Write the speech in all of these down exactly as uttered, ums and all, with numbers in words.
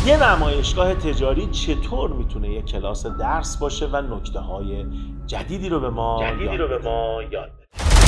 یه نمایشگاه تجاری چطور میتونه یه کلاس درس باشه و نکته‌های جدیدی رو به ما جدیدی رو به ما یاد بده.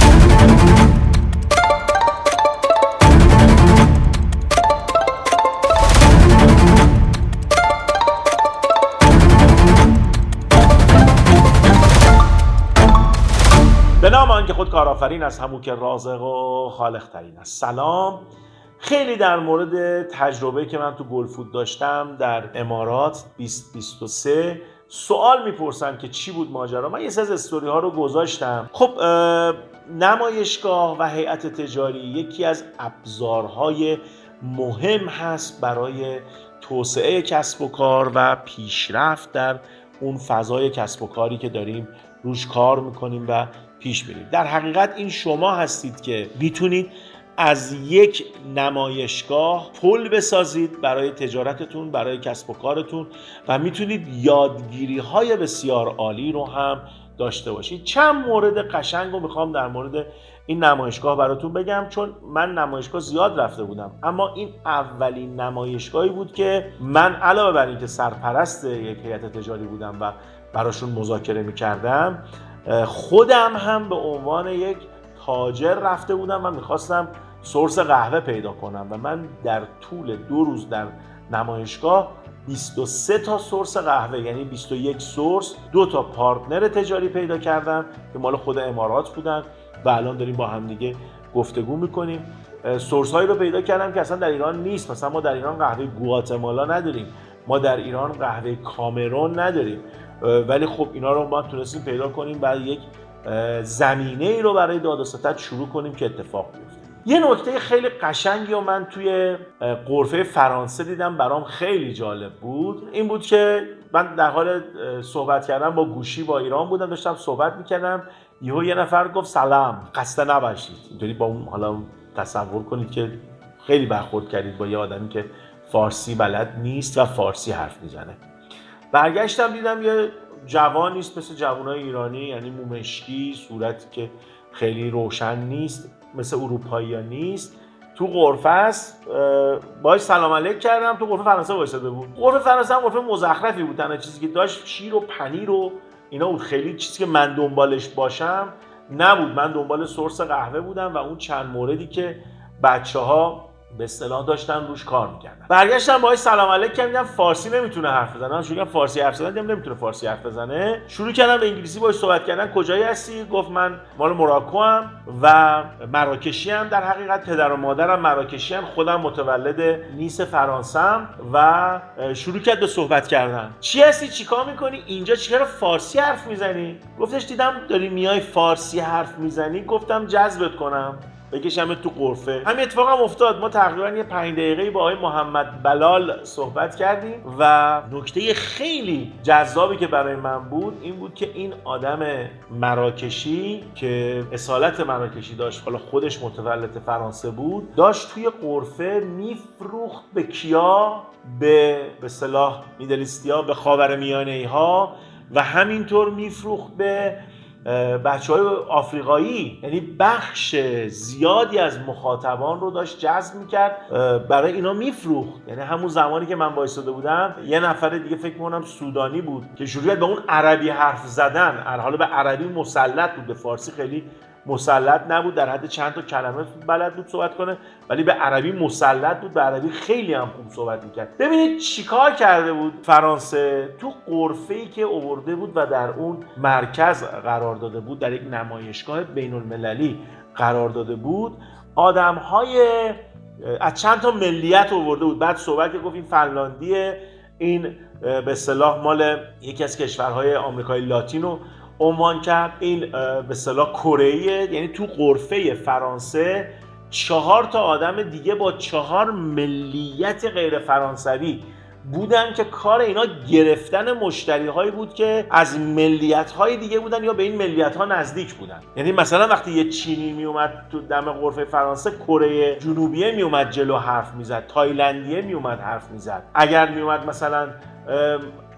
به نام آن که خود کارآفرین است، همون که رازق و خالق ترین است. سلام. خیلی در مورد تجربه که من تو گلفود داشتم در امارات بیست بیست و سه سوال میپرسن که چی بود ماجرا. من یه سری از استوری ها رو گذاشتم. خب نمایشگاه و هیئت تجاری یکی از ابزارهای مهم هست برای توسعه کسب و کار و پیشرفت در اون فضای کسب و کاری که داریم روش کار میکنیم و پیش بریم. در حقیقت این شما هستید که میتونید از یک نمایشگاه پل بسازید برای تجارتتون، برای کسب و کارتون و میتونید یادگیری های بسیار عالی رو هم داشته باشید. چند مورد قشنگ رو میخوام در مورد این نمایشگاه براتون بگم، چون من نمایشگاه زیاد رفته بودم، اما این اولین نمایشگاهی بود که من علاوه بر اینکه سرپرست یک هیئت تجاری بودم و براشون مذاکره میکردم، خودم هم به عنوان یک تاجر رفته بودم و میخواستم سورس قهوه پیدا کنم و من در طول دو روز در نمایشگاه بیست و سه تا سورس قهوه، یعنی بیست و یک سورس، دو تا پارتنر تجاری پیدا کردم که مال خود امارات بودن و الان داریم با هم دیگه گفتگو میکنیم. سورس هایی رو پیدا کردم که اصلا در ایران نیست. مثلا ما در ایران قهوه گواتمالا نداریم، ما در ایران قهوه کامرون نداریم، ولی خب اینا رو ما تونستیم پیدا کنیم و یک زمینه ای رو برای داد و ستد شروع کنیم که اتفاق بیفته. یه نکته خیلی قشنگی رو من توی غرفه فرانسه دیدم، برام خیلی جالب بود. این بود که من در حال صحبت کردم با گوشی با ایران بودم، داشتم صحبت میکردم، یهو یه نفر گفت سلام، خسته نباشید. اینطوری با اون، حالا تصور کنید که خیلی برخورد کردید با یه آدمی که فارسی بلد نیست و فارسی حرف میزنه. برگشتم دیدم یه جوان نیست مثل جوانای ایرانی، یعنی مومشکی، صورتی که خیلی روشن نیست، مثل اروپایی ها نیست. تو غرفه است، باهاش سلام علیک کردم. تو غرفه فرانسه وایساده بود. غرفه فرانسه هم غرفه مزخرفی بود، تنها چیزی که داشت شیر و پنیر و اینا بود. خیلی چیزی که من دنبالش باشم نبود. من دنبال سورس قهوه بودم و اون چند موردی که بچه‌ها به اصطلاح داشتن روش کار میکردن. برگشتم باهاش سلام علیک کردم، فارسی نمیتونه حرف بزنه. من شروع کردم فارسی حرف زدن، دیدم نمیتونه فارسی حرف بزنه. شروع کردم به انگلیسی باهاش صحبت کردن. کجایی هستی؟ گفت من مال مراکو ام و مراکشی ام. در حقیقت پدر و مادرم مراکشی ام، خودم متولد نیس فرانسه ام. و شروع کرد به صحبت کردن. چی هستی؟ چیکار میکنی اینجا؟ چرا فارسی حرف میزنی؟ گفتش دیدم داری میای فارسی حرف میزنی، گفتم جذبت کنم بکشم تو غرفه. همین اتفاق هم افتاد. ما تقریبا یه پنج دقیقه‌ای با آقای محمد بلال صحبت کردیم و نکته خیلی جذابی که برای من بود این بود که این آدم مراکشی که اصالت مراکشی داشت، حالا خودش متولد فرانسه بود، داشت توی غرفه میفروخت به کیا؟ به به اصطلاح میدلیستیا، به خاورمیانه‌ای‌ها و همینطور میفروخت به بچه‌های آفریقایی. یعنی بخش زیادی از مخاطبان رو داشت جذب می‌کرد، برای اینا میفروخت. یعنی همون زمانی که من وایساده بودم یه نفر دیگه فکر می‌کنم سودانی بود که شروع کرد به اون عربی حرف زدن. حالا به عربی مسلط بود، به فارسی خیلی مسلط نبود، در حد چند تا کلمه بلد بود صحبت کنه، ولی به عربی مسلط بود، به عربی خیلی هم خوب صحبت میکرد. ببینید چیکار کرده بود فرانسه. تو غرفه‌ای که آورده بود و در اون مرکز قرار داده بود، در یک نمایشگاه بین المللی قرار داده بود، آدم‌های از چند تا ملیت آورده بود. بعد صحبت که گفت این فنلاندیه، این به اصطلاح مال یکی از کشورهای آمریکای لاتینو عنوان کرد، این به اصطلاح کره‌ایه. یعنی تو غرفه فرانسه چهار تا آدم دیگه با چهار ملیت غیر فرانسوی بودن که کار اینا گرفتن مشتری هایی بود که از ملیت های دیگه بودن یا به این ملیت ها نزدیک بودن. یعنی مثلا وقتی یه چینی می اومد تو دم غرفه فرانسه، کره جنوبیه می اومد جلو حرف میزد، تایلندیه می اومد حرف میزد. اگر می اومد مثلا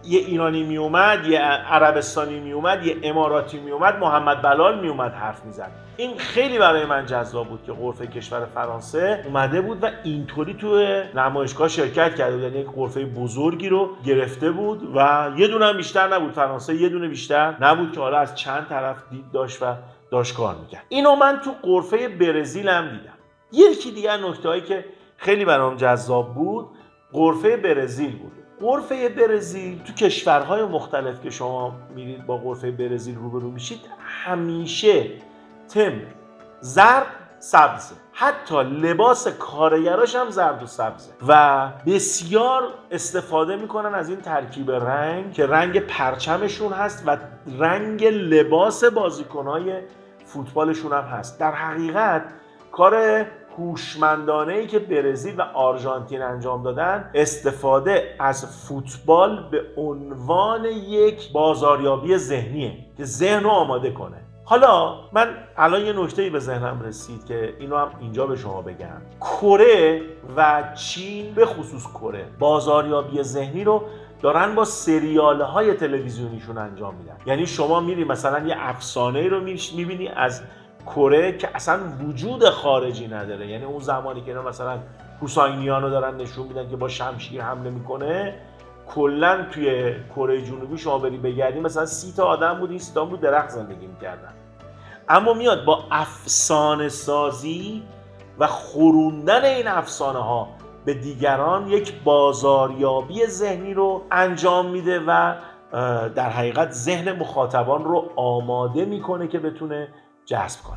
یه ایرانی می اومد، یه عربستانی می اومد، یه اماراتی می اومد، محمد بلال می اومد حرف میزد. این خیلی برای من جذاب بود که غرفه کشور فرانسه اومده بود و اینطوری تو نمایشگاه شرکت کرده بود. یعنی یک غرفه بزرگی رو گرفته بود و یه دونه هم بیشتر نبود. فرانسه یه دونه بیشتر نبود که حالا از چند طرف دید داشت و داشت کار میکرد. اینو من تو غرفه برزیل هم دیدم. یکی دیگه نکته‌ای که خیلی برام جذاب بود غرفه برزیل بود. غرفه برزیل تو کشورهای مختلف که شما میرید با غرفه برزیل روبرو میشید همیشه تمر زرد سبزه، حتی لباس کارگراش هم زرد و سبزه و بسیار استفاده میکنن از این ترکیب رنگ که رنگ پرچمشون هست و رنگ لباس بازیکنهای فوتبالشون هم هست. در حقیقت کار هوشمندانه‌ای که برزیل و آرژانتین انجام دادن استفاده از فوتبال به عنوان یک بازاریابی ذهنیه که ذهن رو آماده کنه. حالا من الان یه نکته‌ای به ذهنم رسید که اینو هم اینجا به شما بگم. کره و چین، به خصوص کره، بازاریابی ذهنی رو دارن با سریال‌های تلویزیونیشون انجام میدن. یعنی شما میری مثلا یه افسانه‌ای رو میبینی از کره که اصلا وجود خارجی نداره. یعنی اون زمانی که اینا مثلا حسینیان رو دارن نشون میدن که با شمشیر حمله میکنه، کلا توی کره جنوبی شما بری بگردی مثلا سی تا آدم بود، این سی تا بود درخت زندگی میکردن. اما میاد با افسانه سازی و خوروندن این افسانه ها به دیگران یک بازاریابی ذهنی رو انجام میده و در حقیقت ذهن مخاطبان رو آماده میکنه که بتونه جذب کنه.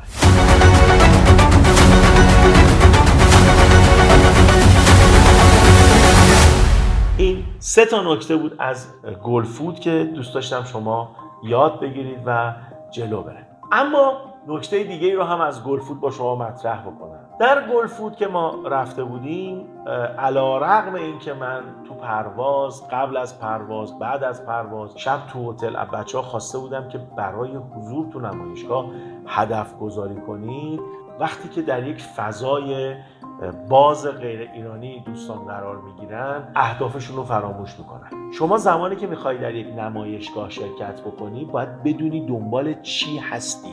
این سه تا نکته بود از گلفود که دوست داشتم شما یاد بگیرید و جلو بره. اما نکته دیگه ای رو هم از گلفود با شما مطرح بکنم. در گلفود که ما رفته بودیم، علی‌رغم این که من تو پرواز، قبل از پرواز، بعد از پرواز، شب تو هتل از بچه‌ها خواسته بودم که برای حضور تو نمایشگاه هدف گذاری کنید، وقتی که در یک فضای باز غیر ایرانی دوستان قرار میگیرن اهدافشون رو فراموش میکنن. شما زمانی که میخوای در یک نمایشگاه شرکت بکنی باید بدونی دنبال چی هستی،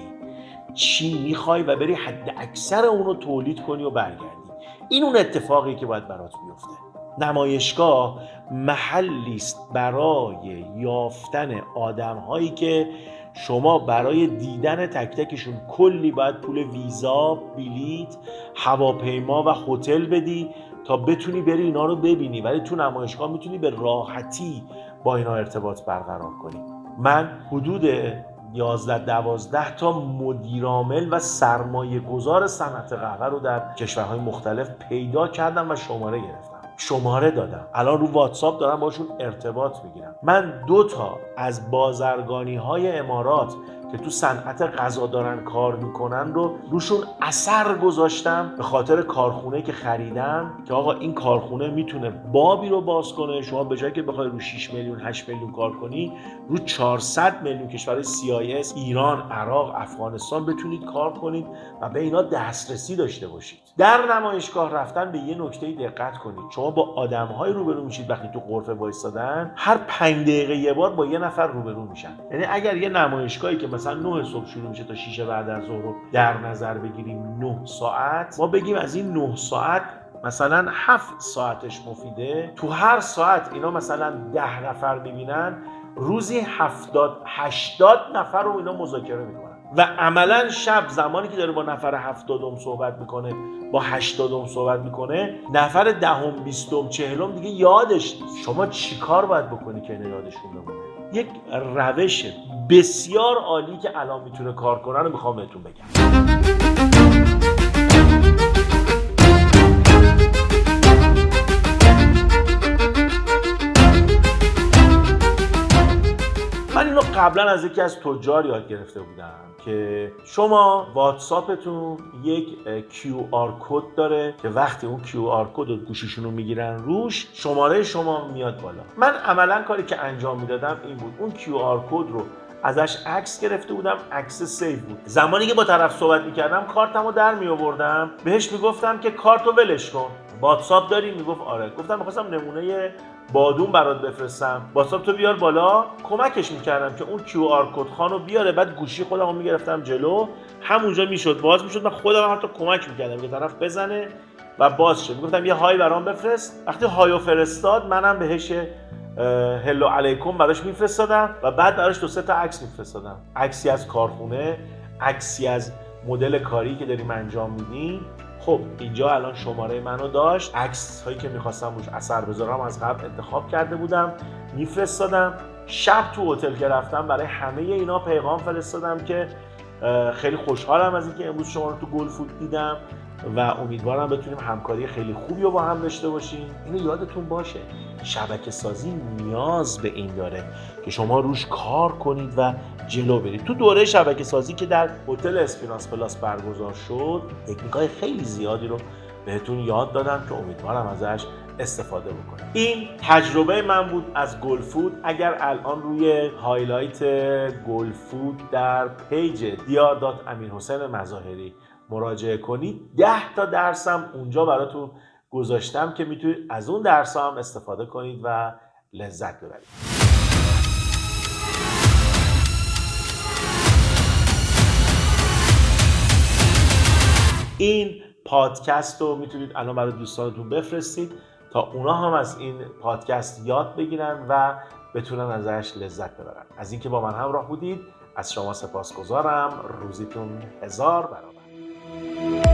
چی میخوای و بری حد اکثر اون رو تولید کنی و برگردی. این اون اتفاقی که باید برات بیفته. نمایشگاه محلی است برای یافتن آدم‌هایی که شما برای دیدن تک تکشون کلی باید پول ویزا، بلیت، هواپیما و هتل بدی تا بتونی بری اینا رو ببینی، ولی تو نمایشگاه میتونی به راحتی با اینا ارتباط برقرار کنی. من حدود یازده دوازده تا مدیرعامل و سرمایه گذار صنعت قهوه رو در کشورهای مختلف پیدا کردم و شماره گرفتم، شماره دادم. الان رو واتساپ دارم باشون ارتباط میگیرم. من دو تا از بازرگانی های امارات که تو صنعت غذا دارن کار میکنن رو روشون اثر گذاشتم به خاطر کارخونه که خریدم که آقا این کارخونه میتونه بابی رو باز کنه. شما به جایی که بخوای رو شش میلیون هشت میلیون کار کنی، رو چهارصد میلیون کشورهای سی آی اس، ایران، عراق، افغانستان بتونید کار کنید و به اینا دسترسی داشته باشید. در نمایشگاه رفتن به یه نکته دقت کنید. شما با آدم‌های روبرو میشید وقتی تو غرفه وایسادن، هر پنج دقیقه یه بار با یه نفر روبرو میشن. یعنی اگر یه نمایشگاهی که مثلا نه صبح شروع میشه تا شش بعد از ظهر رو در نظر بگیریم نه ساعت، ما بگیم از این نه ساعت مثلا هفت ساعتش مفیده، تو هر ساعت اینا مثلا ده نفر میبینن، روزی هفتاد هشتاد نفر رو اینا مذاکره میکنن و عملا شب زمانی که داره با نفر هفتادم صحبت میکنه، با هشتادم صحبت میکنه، نفر دهم بیستم چهلم دیگه یادش نیست. شما چیکار باید بکنی که اینا یادشون بمونه؟ یک روش بسیار عالی که الان میتونه کار کنه رو میخوام بهتون بگم. من اینو قبلا از یکی از تجار یاد گرفته بودم که شما واتساپتون یک کیو آر کد داره که وقتی اون کیو آر کد رو گوشیشون رو میگیرن روش، شماره شما میاد بالا. من عملا کاری که انجام میدادم این بود، اون کیو آر کد رو ازش عکس گرفته بودم، عکس سیو بود. زمانی که با طرف صحبت میکردم کارتمو در میآوردم، بهش میگفتم که کارتو ولش کن، واتساپ داری؟ میگفت آره. گفتم می‌خواستم نمونه بادون برات بفرستم، واتساپ تو بیار بالا. کمکش میکردم که اون کیو آر کد خانو بیاره، بعد گوشی خودم رو میگرفتم جلو، همونجا میشد باز میشد. من خودم حتی کمک میکردم که طرف بزنه و باز شد. میگفتم یه های برام بفرست. وقتی هایو فرستاد منم بهش هلو علیکم براش میفرستادم و بعد براش دو سه تا عکس میفرستادم، عکسی از کارخونه، عکسی از مدل کاری که داریم انجام میدیم. خب اینجا الان شماره منو داشت، عکس هایی که میخواستم روش اثر بذارم از قبل انتخاب کرده بودم، میفرستادم. شب تو هتل که رفتم برای همه اینا پیغام فرستادم که خیلی خوشحالم از اینکه امروز شما رو تو گلفود دیدم و امیدوارم بتونیم همکاری خیلی خوبی رو با هم داشته باشیم. اینو یادتون باشه، شبکه سازی نیاز به این داره که شما روش کار کنید و جلو برید. تو دوره شبکه سازی که در هتل اسپیناس پلاس برگزار شد، تکنیک‌های خیلی زیادی رو بهتون یاد دادم که امیدوارم ازش استفاده بکنید. این تجربه من بود از گلفود. اگر الان روی هایلایت گلفود در پیج دیار دات امیرحسین مظاهری مراجعه کنید، ده تا درسم اونجا براتون گذاشتم که میتونید از اون درس هم استفاده کنید و لذت ببرید. این پادکست رو میتونید الان برای دوستانتون بفرستید تا اونا هم از این پادکست یاد بگیرن و بتونن ازش لذت ببرن. از اینکه با من همراه بودید از شما سپاسگزارم. روزیتون هزار برابر.